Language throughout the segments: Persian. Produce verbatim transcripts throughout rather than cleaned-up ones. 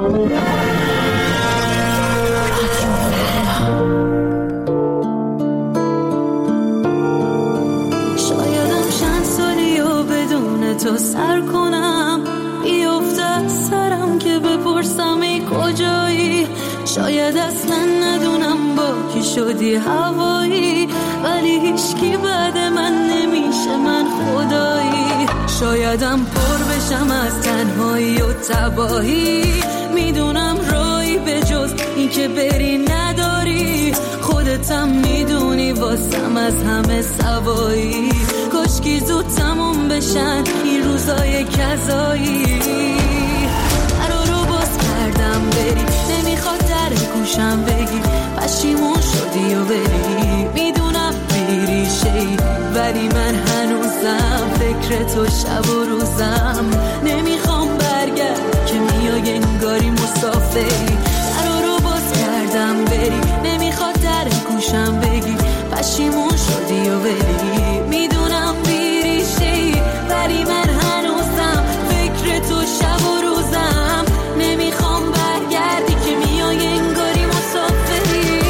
شایدم چند سالی و بدون تو سر کنم، بیفته از سرم که بپرسم ای کجایی. شاید اصلا ندونم با کی شدی هوایی، ولی هیچکی بعد من نمیشه من خدایی. شایدم پر بشم از تنهایی و تباهی، میدونم رایی به جز این که بری نداری. خودتم میدونی واسم از همه سوایی، کاشکی زود تموم بشن این روزای کذایی. درا رو باز کردم بری، نمیخواد در گوشم بگی پشیمون شدی و بری. میدونم بیریشه‌ای ولی من هنوزم فکر تو شب و روزم. نمیخوام برگرد که میای انگاری مسافری. درا رو باز کردم بری، نمیخواد در گوشم بگی پشیمون شدی و بری. میدونم بیریشه‌ای ولی من هنوزم فکر تو شب و روزم. نمیخوام برگردی که میای انگاری مسافری.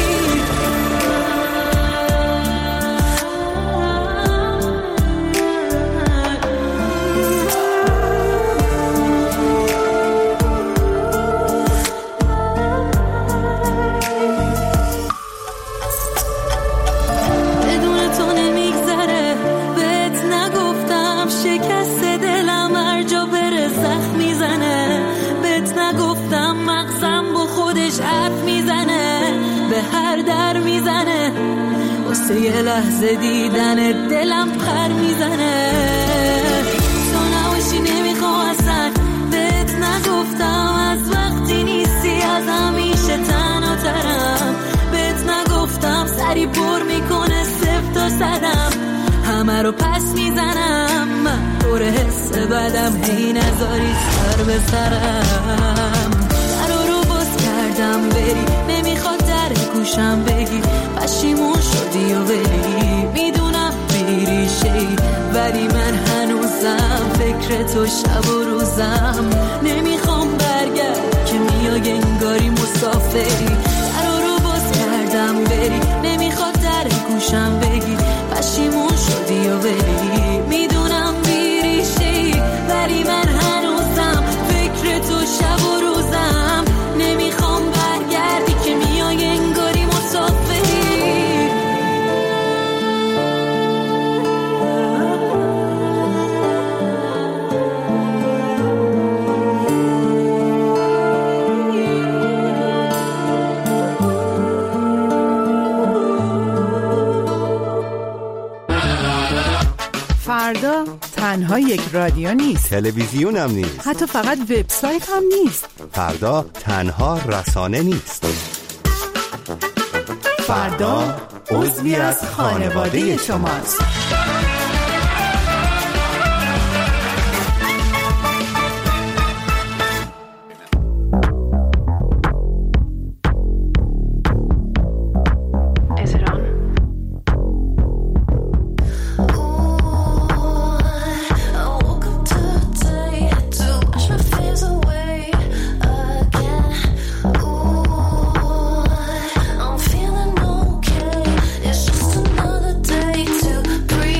بدون تو نمیگذره، بهت نگفتم شکست دلم هر جا بره زخم میزنه. بهت نگفتم مغزم با خودش حرف میزنه، به هر در میزنه. واسه یه لحظه دیدن دلم پر میزنه. تو نباشی نمیخوام اصلا، بهت نگفتم از وقتی نیستی از همیشه تنها ترم. بهت نگفتم سری پر میکنه صفر تا صدم، همه رو پس میزنم. من پر حس بدم هی نذاری سر به سرم. درا رو باز کردم بری، نمیخواد در گوشم بگی پشیمون شدی و بری. میدونم بیریشه‌ای ولی من هنوزم فکر تو شب و روزم. نمیخوام برگرد که میای انگاری مسافری. درا رو باز کردم بری، نمیخواد در گوشم بگی پشیمون شدی و بری. میدونم بیریشه‌ای ولی من هنوزم فکر تو شب و روزم. نمیخوام برگردی که میای انگاری مسافری. فردا تنها یک رادیو نیست، تلویزیون هم نیست، حتی فقط وبسایت هم نیست. فردا تنها رسانه نیست. فردا عضوی از خانواده شماست. Breathe.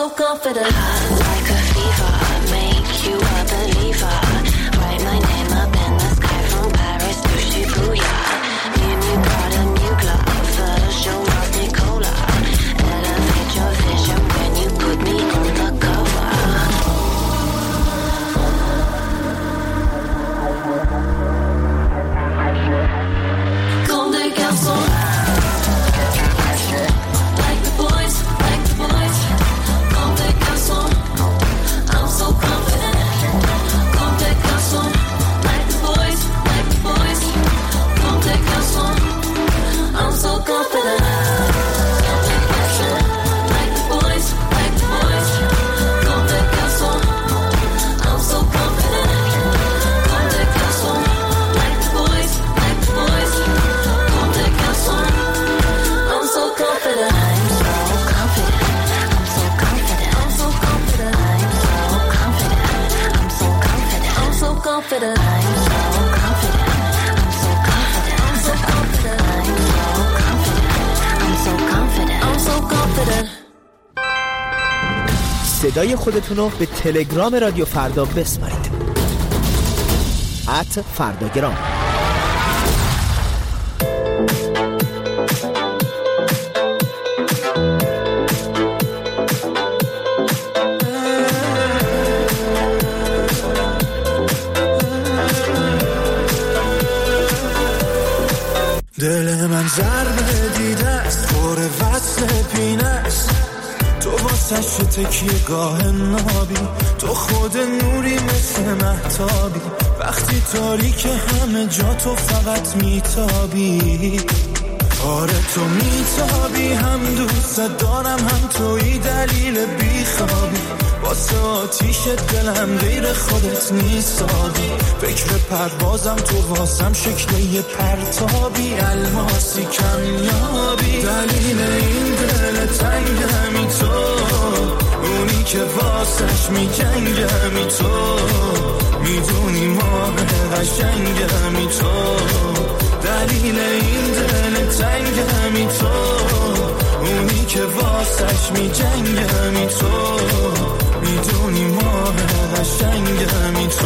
so confident. Like a fever, make you a believer. Write my name up in the sky from Paris to Shibuya. New new Prada, new glove, version of Nicola. Elevate your vision when you put me on the cover. Comme des garçons. Confident. I'm so confident. I'm so confident. I'm so confident. I'm so confident. I'm so confident. صدای خودتون رو به تلگرام رادیو فردا بسپارید. ات فرداگرام. دل من ضربه دیده است پر وصل پینه است تو واسش تکیه گاه نابی تو خود نوری مثل مهتابی وقتی تاریک همه جا تو فقط میتابی آره تو میتابی هم دوست دارم هم توی دلیل بیخوابی واسه آتیش دلم غیر خودت نیستابی فکر پروازم تو واسم شکل یه پرتابی الماسی کمیابی دلیل این دل تنگمی تو اونی که واسش میجنگمی تو میدونی ماه قشنگمی تو دلیل این دل تنگمی تو اونی که واسش میجنگمی تو میدونی ماه قشنگمی تو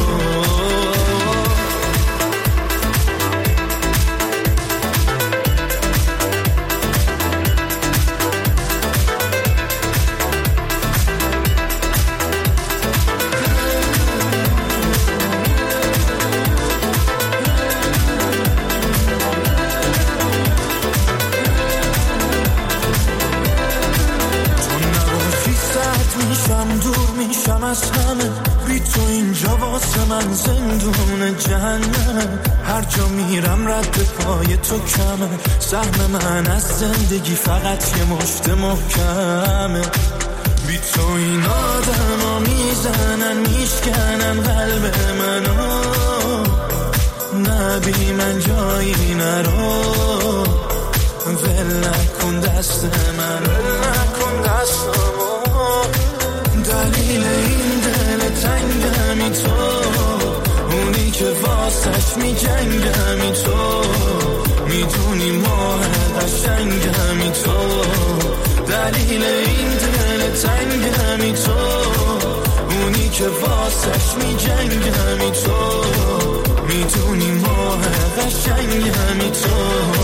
از همه بی تو اینجا واسه من زندون جهنم هر جا میرم رد پای تو کمه سهم من از زندگی فقط یه مشت محکمه بی تو این آدم ها میزنن میشکنن قلب منو نبی من جایی نرو ول نکن دست من ول نکن دستمو دلیل این دل تنگمی تو اونی که واسش میجنگمی تو میدونی ماه قشنگمی تو دلیل این دل تنگمی تو اونی که واسش میجنگمی تو میدونی ماه قشنگمی تو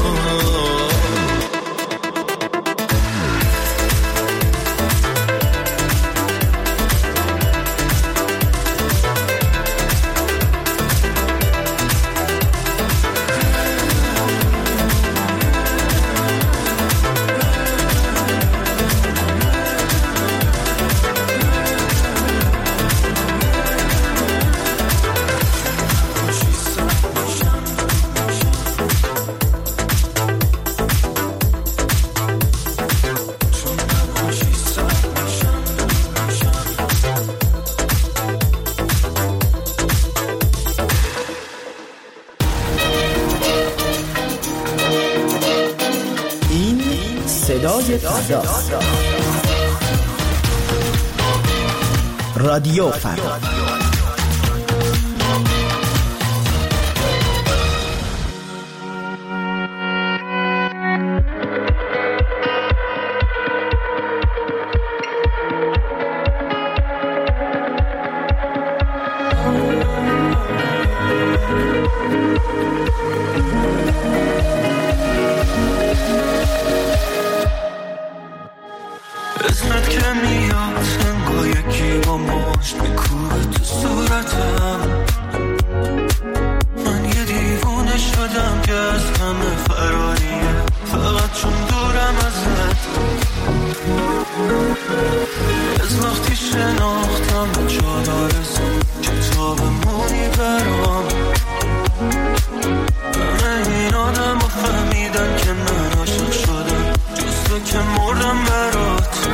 صدای فردا رادیو فردا میره میاد، انگار یکی با مشت میکوبه تو صورتم. من یه دیوونه شدم که از همه فراریه، فقط چون دورم ازت. از وقتی شناختم جا دارزم کتاب مونی برام. همه این آدم ها فهمیدن که من عاشق شدم، جز تو که مردم برات.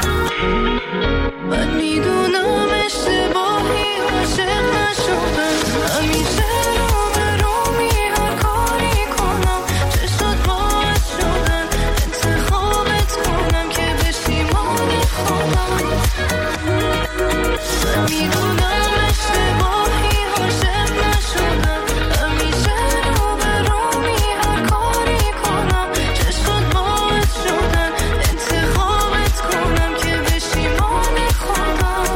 من میدونم اشتباهی عاشق نشدم، همیشه رو به رو می هر کاری کنم، چشات باعث شدن انتخابت کنم که بشی مال خودم. من میدونم اشتباهی عاشق نشدم، همیشه رو به رو می هر کاری کنم، چشات باعث شدن انتخابت کنم که بشی مال خودم.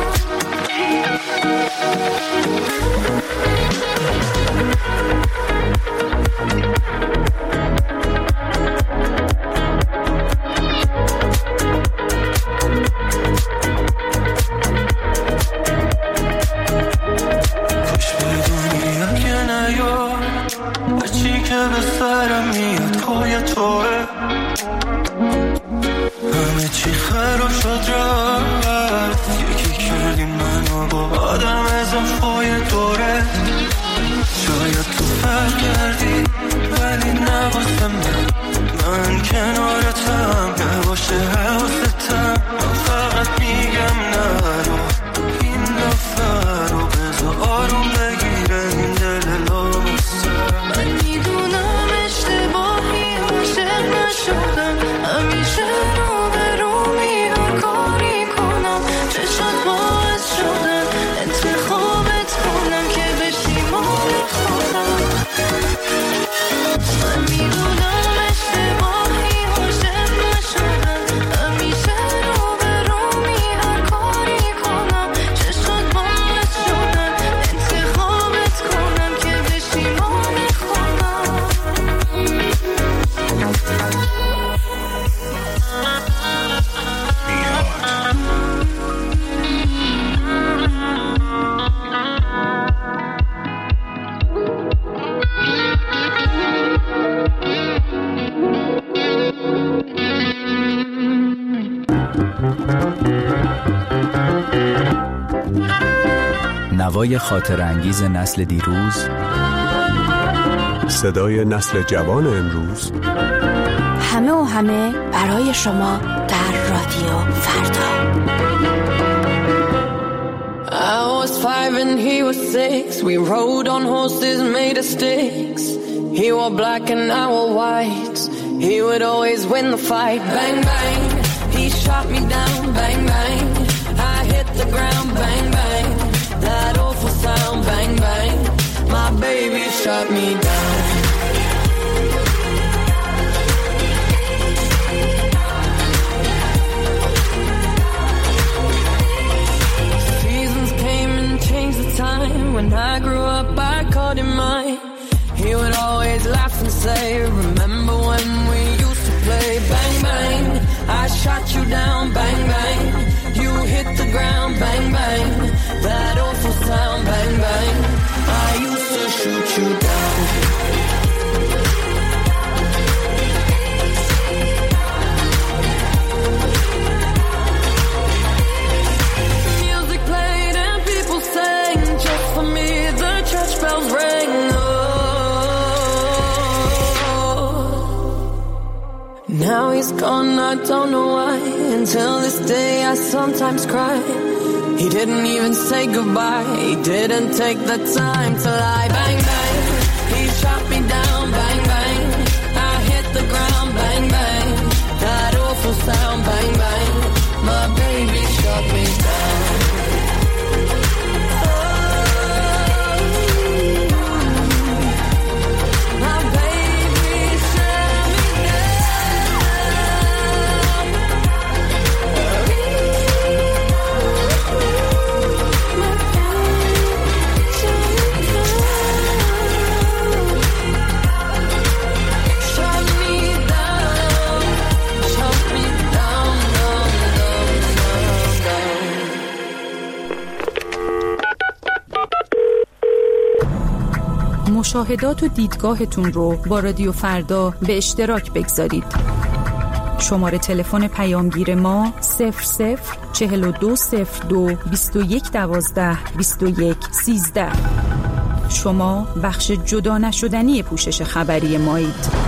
کاش بدونی اگه نیاد هرچی که به سرم میاد پای توه. همه چی خراب شد رفت، یکی کردی منو با آدم اضافای دوره. شاید تو فرق کردی ولی نواسه من، من کنارتم نباشه حواستم. من فقط میگم نرو این دفعه رو، بذار آروم بگیره این دل لامسه. من میدونم اشتباهی عاشق نشدم، همیشه رو به رو می هر کاری کنم، چشات باعث شدن انتخابت کنم که بشی مال خودم. من میدونم اشتباهی عاشق نشدم، همیشه رو به رو می هر کاری کنم، چشات باعث شدن انتخابت کنم که بشی مال خودم. نوای خاطر انگیز نسل دیروز، صدای نسل جوان امروز، همه و همه برای شما در رادیو فردا. I was five and he was six. We rode on horses made of sticks. He wore black and I wore white. He would always win the fight. Bang, bang. He shot me down. Bang, bang. I hit the ground. Bang, bang. That awful sound. Bang, bang. My baby shot me down. Seasons came and changed the time. When I grew up, I called him mine. He would always laugh and say, remember when we used to play? Bang, bang, I shot you down. Bang, bang, you hit the ground. Bang, bang, that awful sound. Bang, bang, I used to shoot you down. Music played and people sang. Just for me, the church bells rang. Now he's gone, I don't know why. Until this day I sometimes cry. He didn't even say goodbye. He didn't take the time to lie. Bang, bang, he shot me down. Bang, bang, I hit the ground. Bang, bang, that awful sound. Bang, bang, my baby shot me down. مشاهدات و دیدگاهتون رو با رادیو فردا به اشتراک بگذارید. شماره تلفن پیامگیر ما صفر صفر چهل و دو صفر دو بیست و یک دوازده بیست و یک سیزده. شما بخش جدا نشدنی پوشش خبری مایید.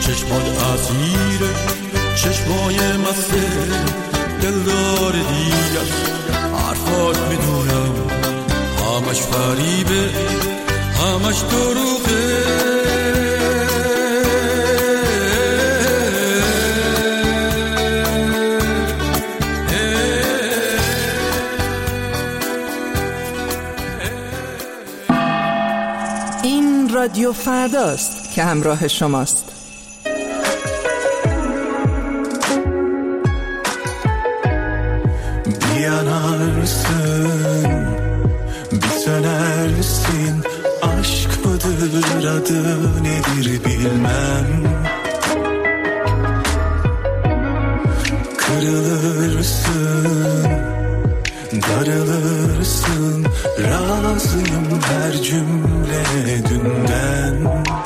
چشمات اسیره چشمای مسته دلدار دیگر حرفات میدونم همش فریبه همش دروغه این رادیو فرداست که همراه شماست. Yanarısın, bitenersin. Aşk mıdır adı nedir bilmem. Kırılırsın, darılırsın. Razıyım her cümle dünden.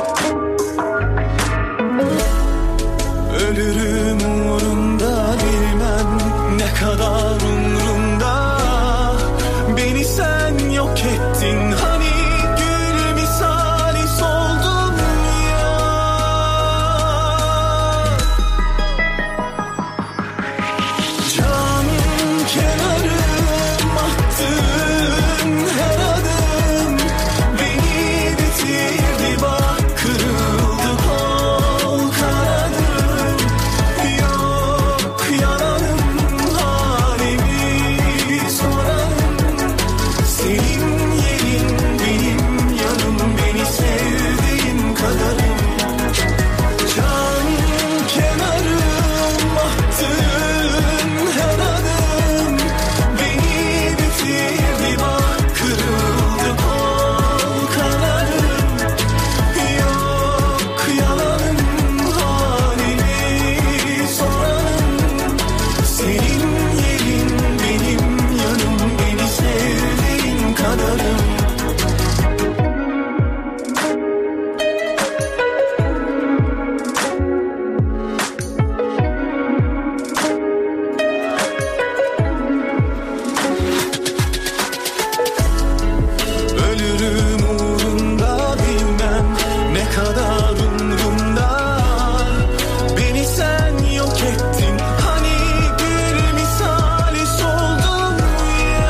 Ölürüm uğrunda bilmem ne kadar umrumda. Beni sen yok ettin hani gül misali soldum ya. Can kenarım attın her adım. Beni bitirdi bak kırıldı kol kanadım. Yok yalanım halimi sorarım. Senin yerin benim yanım beni sevdiğin kadarım. Can kenarım attın her adım. Beni bitirdi bak kırıldı kol kanarım. Yok yalanım halimi sorarım. Senin yerin benim yanım beni sevdiğin kadarım. Ölürüm uğrunda bilmem ne kadar umrumda. Beni sen yok ettin hani gül misali soldum ya.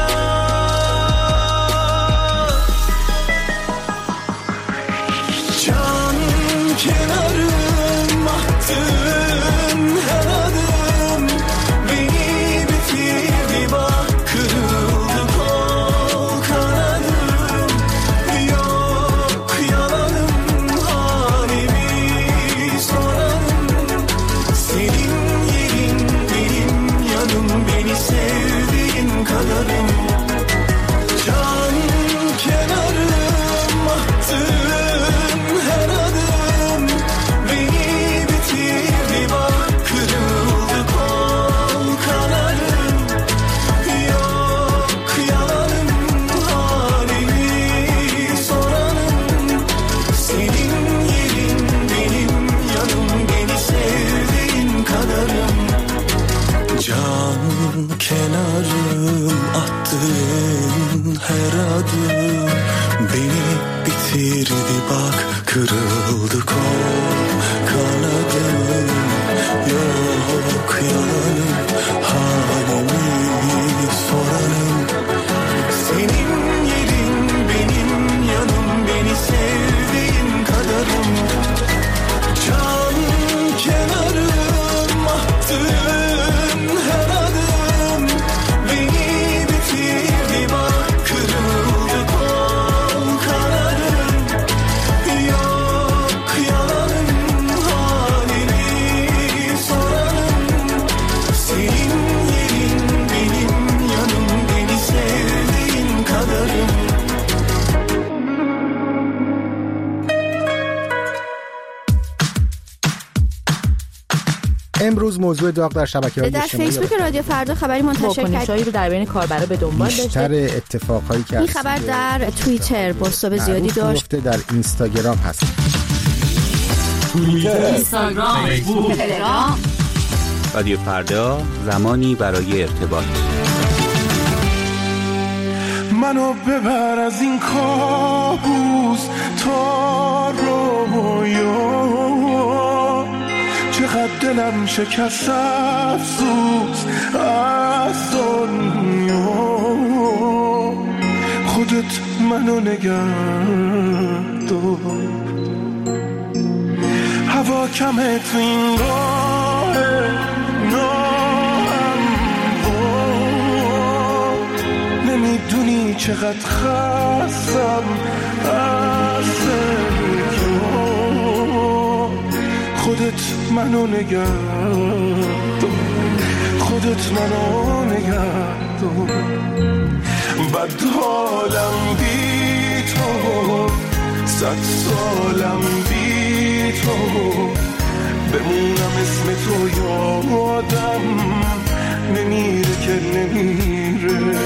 Can kenarım attın her adım. Beni bitirdi bak kırıldı kol kanadım. Yok yalanım halimi sorarım. Senin yerin benim yanım beni sevdiğin kadarım. Can kenarım attın her adım. Beni bitirdi bak kırıldı kol kanarım. Yok yalanım halimi sorarım. Senin yerin benim yanım beni sevdiğin kadarım. Can kenarım attın her adım. Beni bitirdi bak kırıldı kol kanadım. Yok yalanım halimi sorarım. Senin yerin benim yanım beni sevdiğin kadarım. Can kenarım attın her adım. Beni bitirdi bak kırıldı kol kanarım. Yok yalanım halimi sorarım. Senin yerin benim yanım beni sevdiğin kadarım. امروز موضوع داغ در شبکه‌های در اجتماعی فیسبوک رادیو فردا خبری منتشر کرد. واکنش‌هایی رو در بین کاربرا به دنبال بیشتر داشته. اتفاقایی که این خبر در توییتر بازتاب زیادی داشت. در اینستاگرام هست. توییتر، اینستاگرام، فیسبوک، تلگرام. رادیو فردا، زمانی برای ارتباط. منو ببر از این کابوس تا رویا. چقدر دلم شکست افسوس از دنیا. خودت منو نگه دار. هوا کمه تو این راه ناهموار. نمیدونی چقدر خستم از سریا. خودت منو نگه دار. خودت منو نگه دار. بد حالم بی تو، صد سالم بی تو، بمونم اسم تو یادم نمیره که نمیره.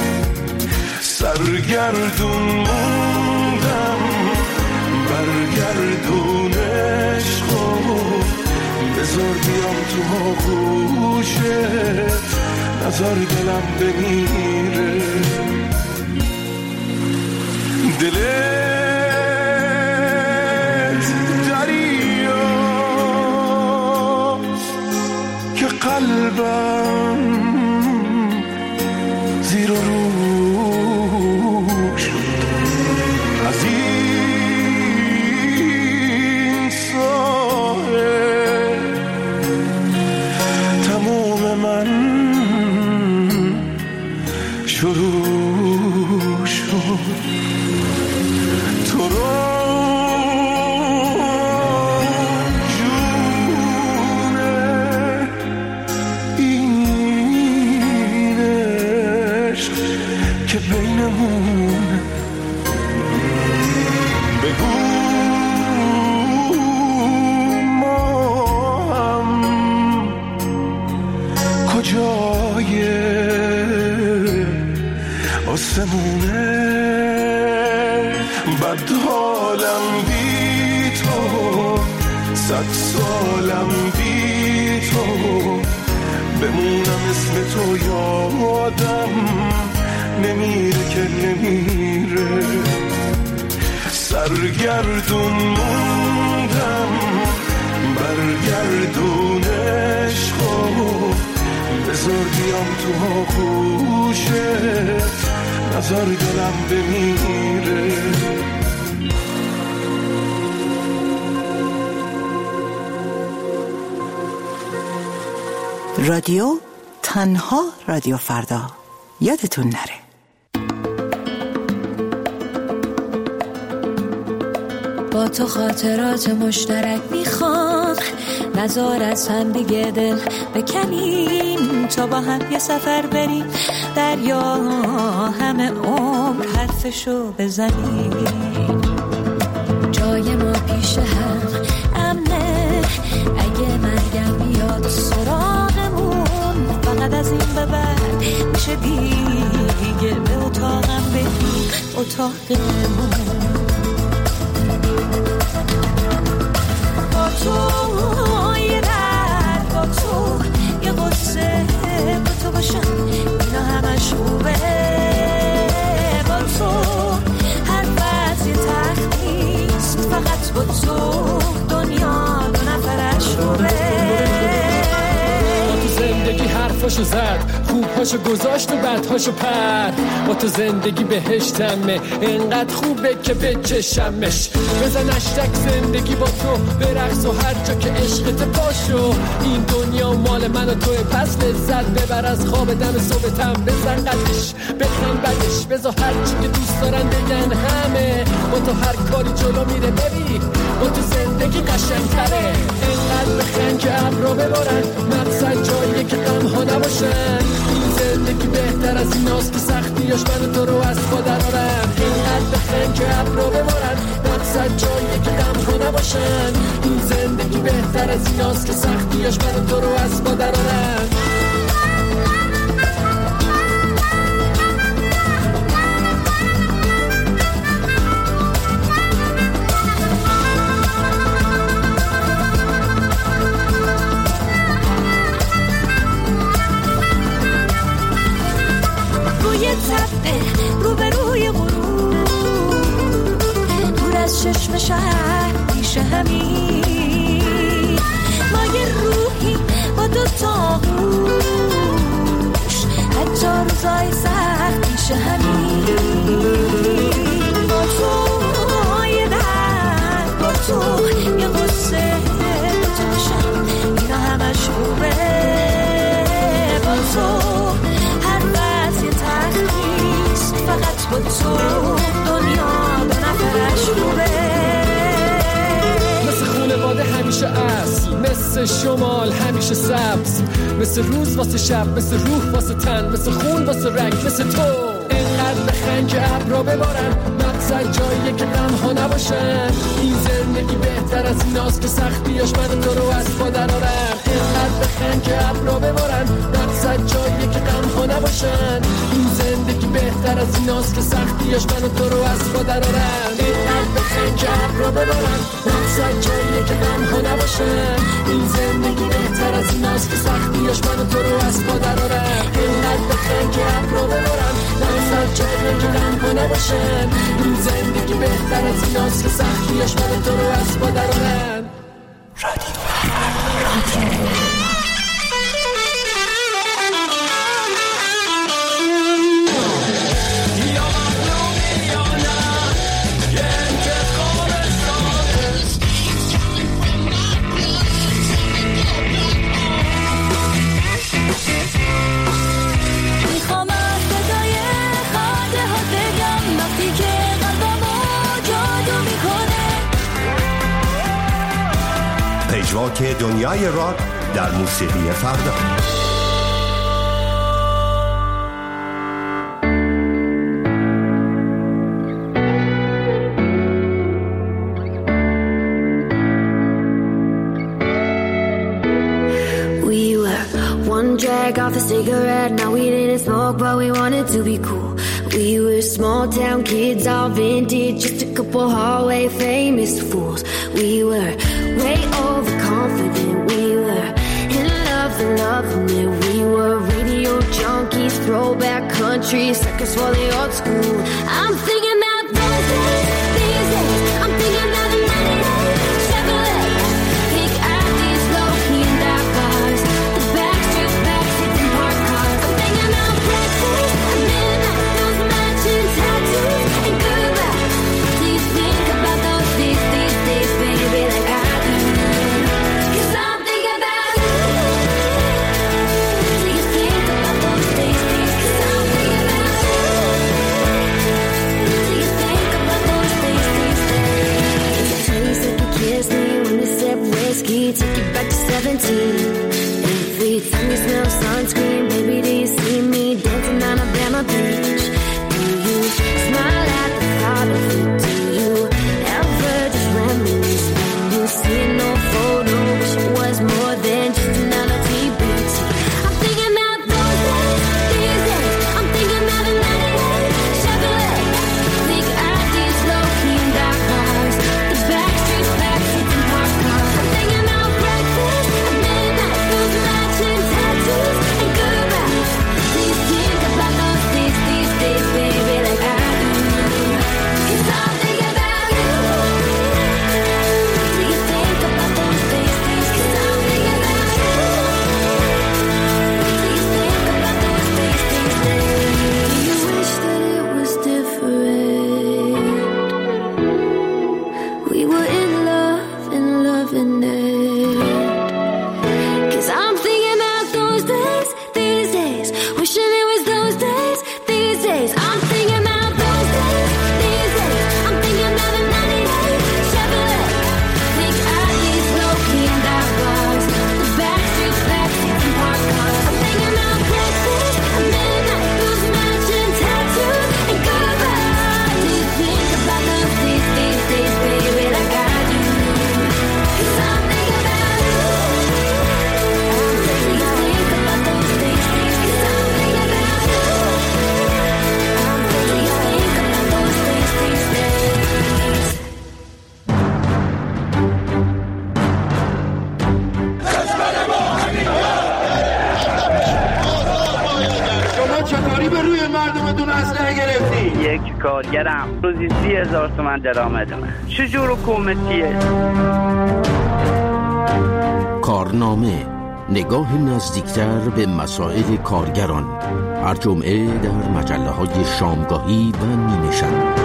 سرگردون موندم برگردون عشقو، بذار بیام تو آغوشت، نذار دلم بمیره. دلت دریاست که قلبم زیر و رو شد. از این ساحل تموم من شروع شد. تو رو جونه این عشق که بینمون. بگو ما هم کجای آسمونه. بد حالم بی تو، صد سالم بی تو، بمونم اسم تو یادم نمیره که نمیره. سرگردون موندم برگردون عشقو، بذار بیام تو آغوشت، نذار دلم بمیره. رادیو تنها رادیو فردا. یادتون نره. با تو خاطرات مشترک میخوام، نذار از هم دیگه دل بکنیم، تا با هم یه سفر بریم دریا، همه عمر حرفشو بزنیم. جای ما پیش هم امنه، اگه مرگم بیاد سراغمون، فقط از این به بعد میشه دیگه به اتاقم بریم، اتاقمون. با تو یه درد، با تو یه قصه، با تو باشم اینا همش خوبه. با تو هر وقت یه تخت نیست، فقط با تو دنیا دو نفرش روبه. با تو زندگی حرفاشو زد، خوبهاشو گذاشت و بدهاشو پر. با تو زندگی بهشتمه، انقدر خوبه که بچشمش. بزن اشتک زندگی با تو برقص و هر جا که عشقت پاشو. این دنیا مال من و توی، پس لذت ببر از خواب دم صبحتم. بزن قدش بخن بدش، بزا هر چی که دوست دارن بگن همه. با تو هر کاری جلو میره ببین، با تو زندگی قشنگتره. انقدر بخن که ابرو ببارن، مقصد جاییه که غم ها نباشن. این زندگی بهتر از ایناست که سختیاش من تو رو از پا درارن. اینقدر بخن که ابرو ببارن، مقصد جاییه که غم ها نباشن. این زندگی بهتر از ایناست که سختیاش من تو رو از پا درارن. روبروی غروب، دور از چشم شهر پیش همین، ما یه روز روزای سخت میشه همین با تو یه درد با تو یه قصه با تو بشم اینا همش خوبه با تو هر وقت یه تخت فقط با تو دنیا دو نفرش خوبه مثل خونواده همیشه اصل مثل شمال همیشه سبز مثل روز واسه شب مثل روح واسه تن مثل خون واسه رنگ مثل تو اینقدر بخند که ابرا ببارن مقصد جاییه که غم ها نباشن این زندگی بهتر از ایناست که سختیاش من تو رو از پا درارن اینقدر بخند که ابرا ببارن مقصد جاییه که غم ها نباشن این زندگی بهتر از ایناست که سختیاش من تو رو از پا درارن اینقدر بخند که ابرا ببارن مقصد جاییه که غم ها نباشن این زندگی بهتر از ایناست که سختیاش من تو رو از پا درارن اینقدر بخند که ابرا ببارن مقصد جاییه که غم ها نباشن این زندگی بهتر از ایناست که سختیاش من تو رو از پا درارن رادیو رادیو پژواک دنیای راک در موسیقی فردا. We were one drag off a cigarette, now we didn't smoke but we wanted to be cool. We were small town kids, all vintage, just a couple hallway famous fools. We were way overconfident, we were in love and loving it. We were radio junkies, throwback country, suckers for the old school. I'm thinking about those days, these days. I'm thinking about the ninety-eight Chevrolet, pink Audis, low-key and dark cars, the backstreets, backseats and parked cars. I'm thinking about breakfast at midnight, those matching tattoos and goodbyes. Do you think about those days, these days, baby, like I do? 'Cause I'm thinking about you. Do you think about those days, days? 'Cause I'm thinking about you. Do you think about those days, days, days? There's a place that could kiss me when we sip whiskey, take it back to seventeen. Every time you smell sunscreen, baby, do you see me dancing on Alabama Beach? Do you smile at the thought of it? Do you ever just reminisce when you see no photo? Wish it was more than just another T B T. I'm thinking about those days, these days. I'm thinking about the ninety-eight Chevrolet, big Audis, low-key and dark cars, the backstreets, backseats and parked cars. I'm thinking about breakfast at midnight, those matching tattoos and goodbyes. Do you think about those days, these days, baby, like I do? 'Cause I'm thinking about you. Do you think about those days, days? 'Cause I'm thinking about you. Do you think about those days, days, days? Do you wish that it was different? We were in love and loving it. 'Cause I'm thinking about those days, these days. Wishing it was those days, these days. I'm thinking about those days, these days. I'm thinking about the ninety-eight Chevrolet, big Audis, low-key and dark cars, the backstreets, backseats and parked cars. I'm thinking about breakfast at midnight, those matching tattoos and goodbyes. Do you think about those days, these days, baby, like I do? 'Cause I'm thinking about you. Do you think about those days, days? 'Cause I'm thinking about you. Do you think about those days, days, days? شما چطوری به روی مردمتون اسلحه گرفتی؟ یک کارگرم روزی سی هزار تومن درآمدمه. چجور حکومتیه؟ کارنامه، نگاه نزدیکتر به مسائل کارگران، هر جمعه در مجله‌های شامگاهی و نیمه شب.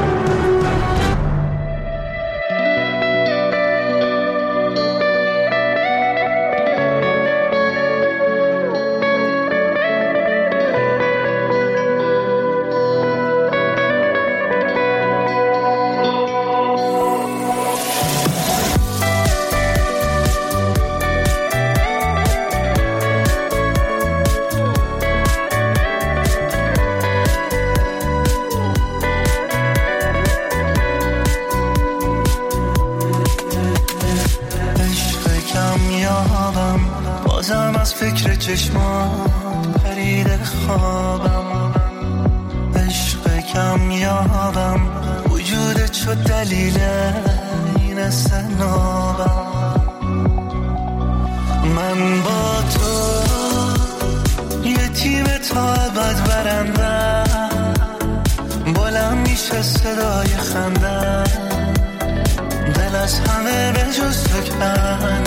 فکر چشمان پرید خوابم، عشق کم یابم، وجودت شد دلیل این استنابم. من با تو یه تیم تا ابد برندم، بلند میشه صدای خندم، دل از همه به جز تو کن.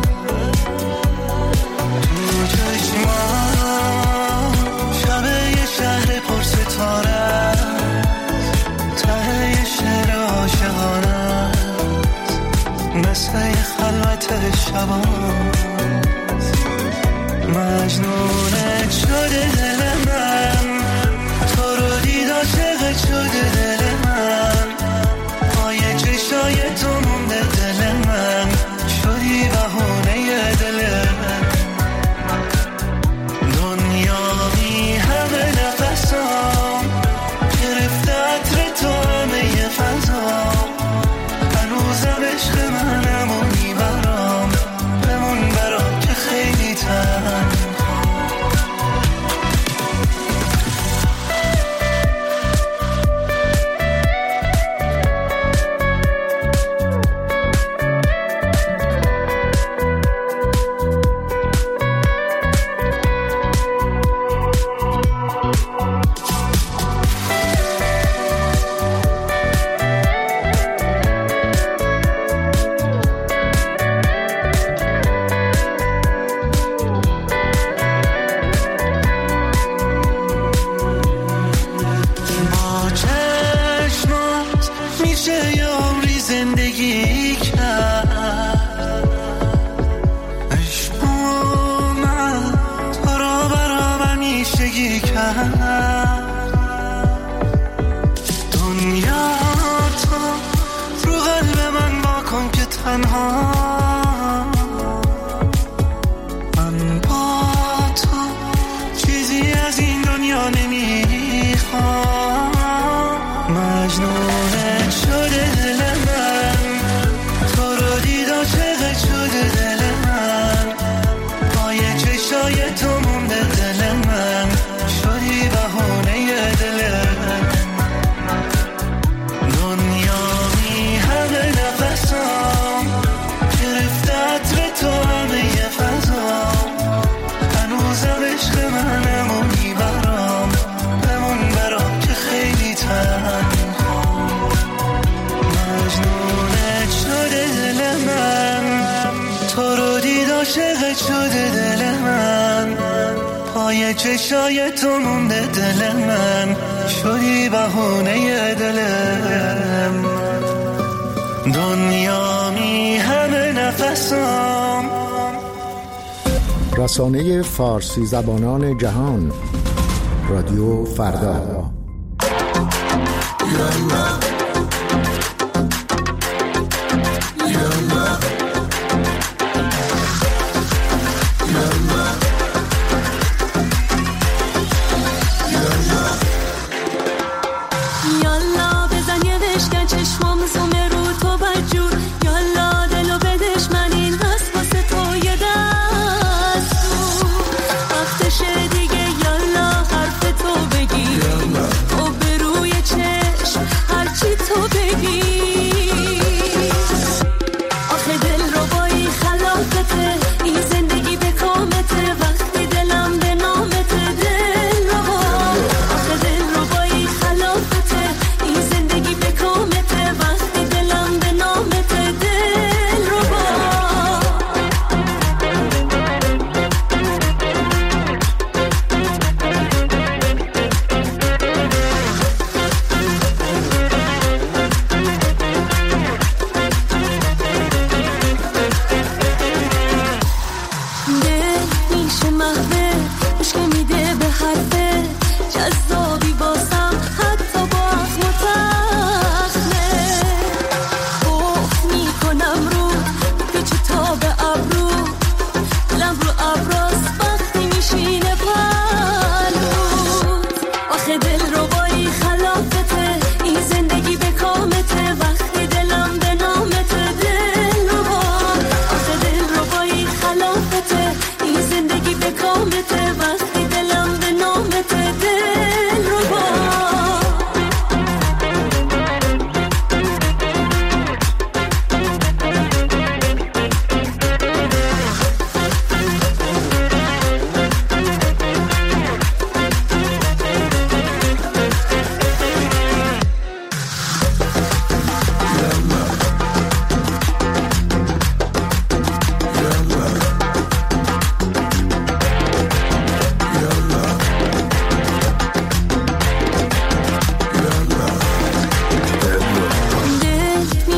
شب یه شهر پر ستاره، ته یه شعر عاشقانه، مثل یه خلوت شباست. مجنونت شده دل من، تو رو دید عاشقت شده دل من، پای چشای تو مونده دل من، شدی بهونه دل من. چشای تو مونده دل من، شدی بهونه دلم. دنیا می همه نفسم. رسانه فارسی زبانان جهان، رادیو فردا. دیگه یالا حرف تو بگی.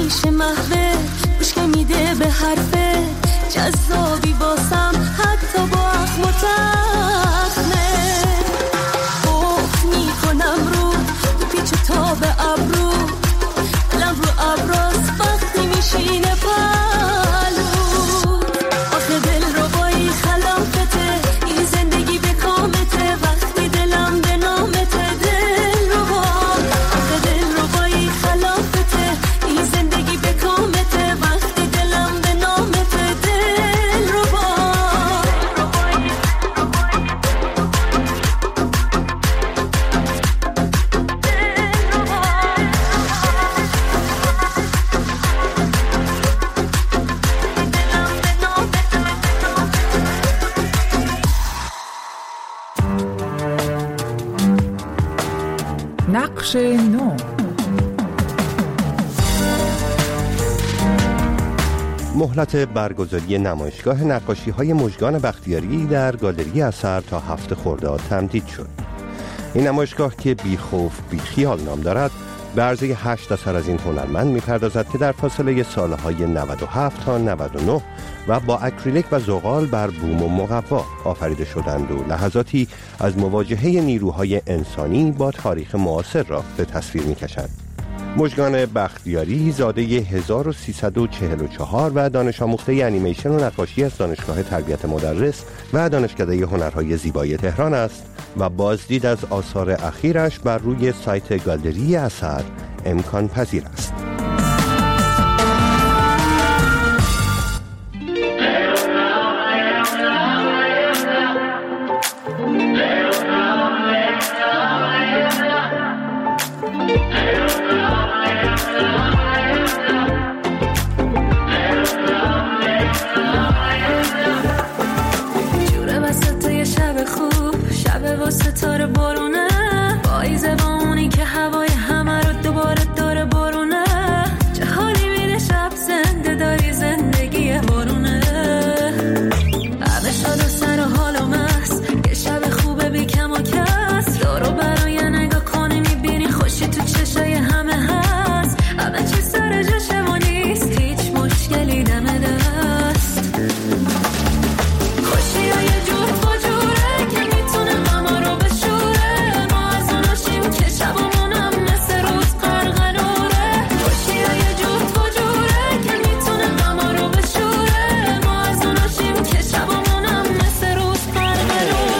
میشه محوه گوش که میده به حرفه جذابی باسم حتی با اخم و تخمه اوه میکنم رو تو پیچ تا به ابرو دلم رو ابراز وقتی میشینه پلو آخه دل رو بایی خلافته این زندگی به کامته وقتی دلم به نامته دل رو با آخه دل رو بایی خلافته این زندگی به کامته وقتی دلم به نامته دل رو با نقش نو. مهلت برگزاری نمایشگاه نقاشی‌های مژگان بختیاری در گالری اثر تا هفت خرداد تمدید شد. این نمایشگاه که بی خوف بی خیال نام دارد به عرضه هشت اثر از این هنرمند می‌پردازد که در فاصله سالهای نود و هفت تا نود و نه و با اکریلیک و زغال بر بوم و مقوا آفریده شدند و لحظاتی از مواجهه نیروهای انسانی با تاریخ معاصر را به تصویر می‌کشند. مژگان بختیاری زاده هزار و سیصد و چهل و چهار و دانش آموخته انیمیشن و نقاشی از دانشگاه تربیت مدرس و دانشکده هنرهای زیبایی تهران است و بازدید از آثار اخیرش بر روی سایت گالری اثر امکان پذیر است. ستاره بارونه پاییزه با اونی که هوای همه رو دوباره داره بارونه چه حالی میده شب زنده داری زندگی بارونه همه شاد و سر و حال و مست یه شب خوبه بی کم و کس دارو برای نگاه کنی میبینی خوشی تو چشای همه هست همه چی سر جاشه و نیست هیچ مشکلی دم دست خوشی های جور با جوره که میتونه غما رو بشوره ما از اوناشیم که شبامونم مثل روز قرقنوره خوشی های جور با جوره که میتونه غما رو بشوره ما از اوناشیم که شبامونم مثل روز قرقنوره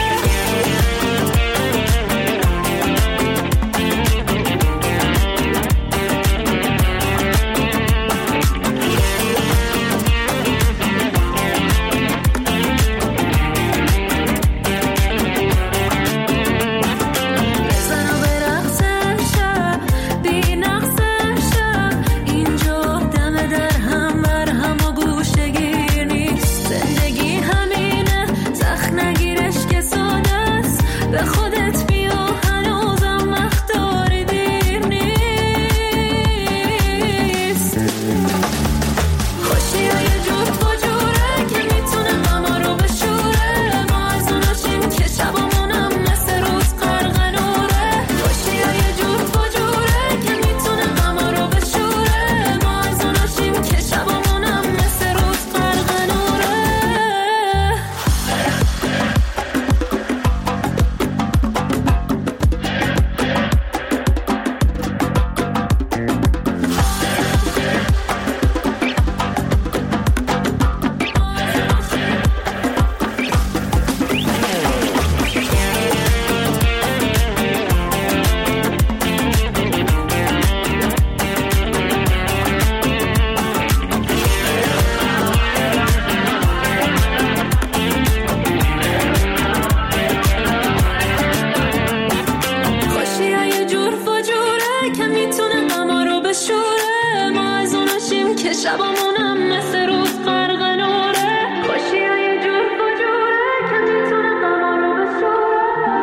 شبامونم مثل روز قرقنوره خوشی های جور بجوره که میتونه غما رو بشوره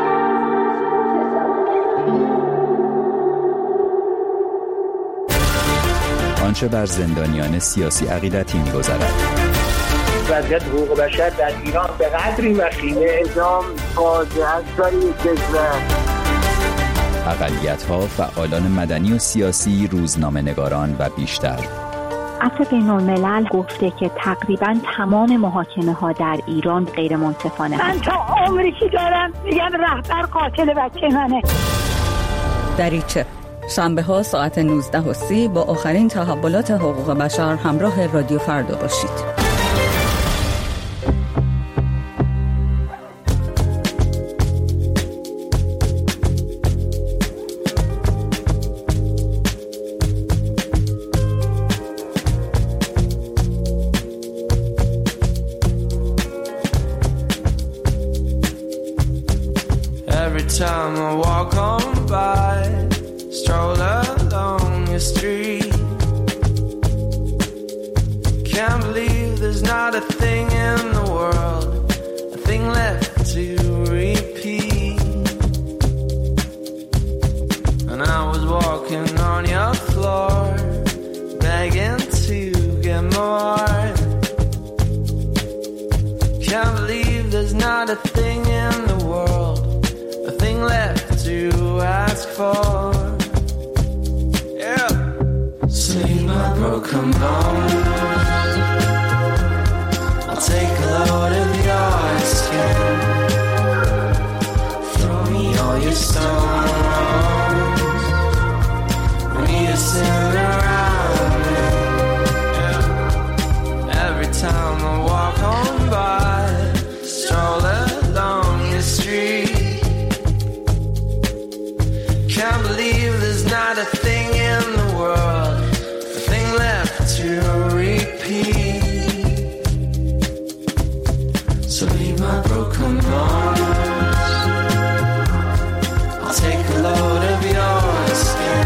آنچه بر زندانیان سیاسی عقیدتی می‌گذرد. وضعیت حقوق بشر در ایران به قدری وخیمه اعدام فاجعه است برای کشور. اقلیت‌ها، فعالان مدنی و سیاسی، روزنامه‌نگاران و بیشتر. عفو بین‌الملل گفته که تقریباً تمام محاکمه ها در ایران غیر منصفانه من تا عمری که دارم میگم رهبر قاتل بچه منه. دریچه شنبه ها ساعت نوزده و سی با آخرین تحولات حقوق بشر همراه رادیو فردا باشید. Every time I walk on by, stroll along your street, can't believe there's not a thing in the world, a thing left to repeat. And I was walking on your floor, begging to get more. Can't believe there's not a thing in the world, a thing left to ask for. Yeah. See my broken bones, I'll take a load of your skin, throw me all your stones, we are sitting around me. Yeah. Every time I walk on by, stroll along your street, can't believe there's not a thing in the world, a thing left to repeat. So leave my broken bones, I'll take a load of your skin,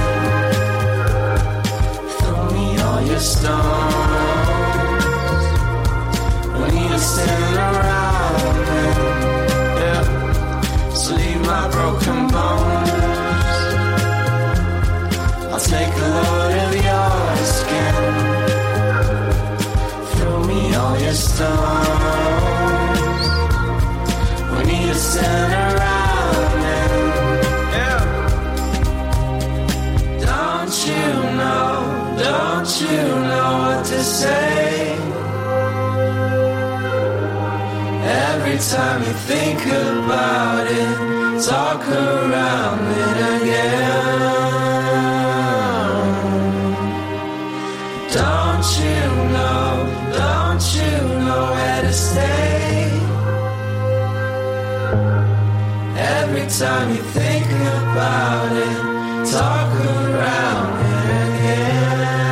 throw me all your stones, we need to stand around me. Yeah. So leave my broken bones, I'll take a load of your skin, throw me all your stones, we need to stand around them. Yeah. Don't you know, don't you know what to say? Every time you think about it, talk around it again. Don't you know, don't you know where to stay? Every time you think about it, talk around it again.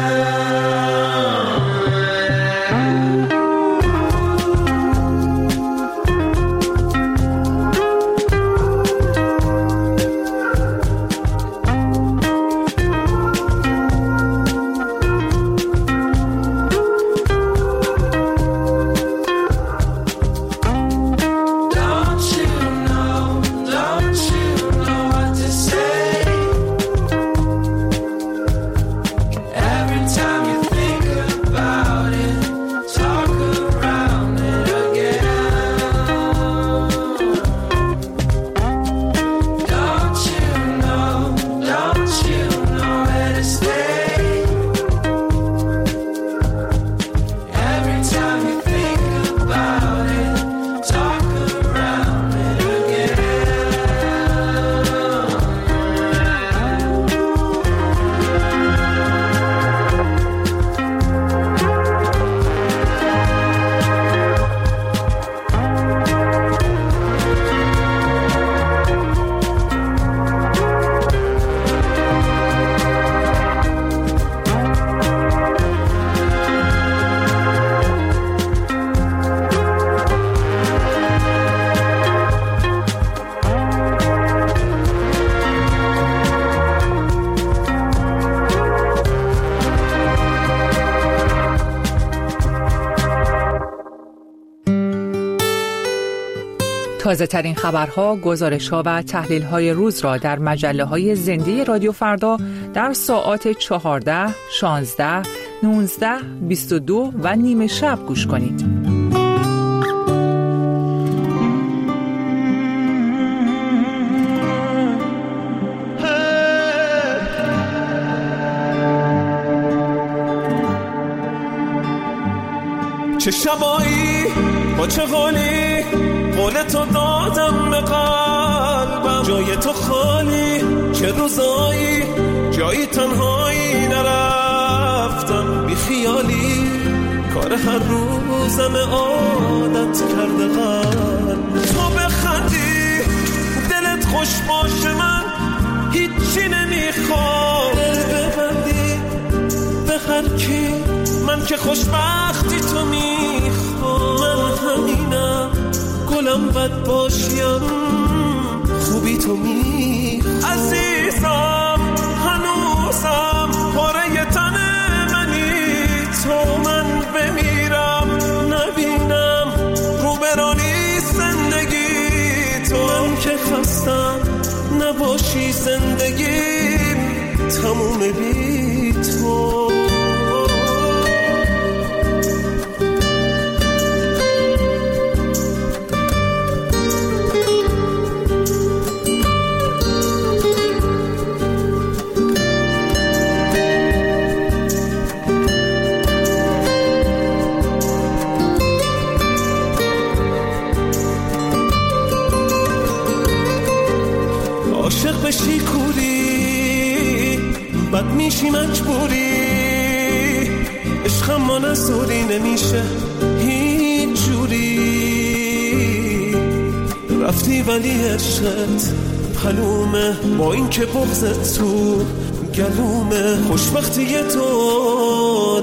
تازه ترین خبرها، گزارش‌ها و تحلیل‌های روز را در مجله‌های زنده رادیو فردا در ساعات چهارده، شانزده، نوزده، بیست و دو و نیمه شب گوش کنید. Hey چه شبایی با چه قولی قول تو دادم به قلبم، جای تو خالی چه روزایی جایی تنهایی نرفتم، بی خیالی کار هر روزم عادت کرده قلب. تو بخندی دلت خوش باشه من هیچی نمیخوام، دل ببندی به هر کی من که خوشبختی تو میخوام، من همینم گلم بد باشیم خوبی تو میخوام، عزیزم هنوزم پاره تن منی تو، من بمیرم نبینم روبرانی زندگی تو، من که خستم نباشی زندگیم تموم بی تو. عاشق بشی کوری بد میشی مجبوری، عشقم ما نزوری نمیشه هیچ جوری، رفتی ولی عشقت پلومه با این که بغضت تو گلومه، خوشبختی تو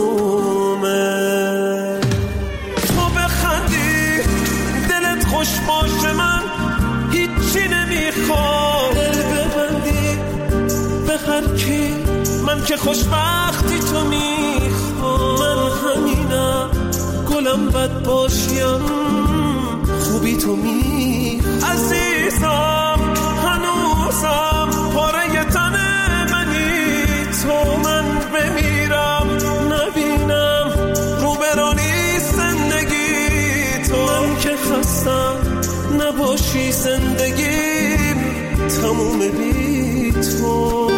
رزومه. تو بخندی دلت خوش باشه من هیچی نمیخوام، دل ببندی به هر کی من که خوشبختی تو میخوام، من همینم گلم بد باشیم خوبی تو میخوام، عزیزم هنوزم پاره تن منی تو، من بمیرم نبینم روبرانی زندگی تو، من که خستم نباشی زندگیم تموم بی تو.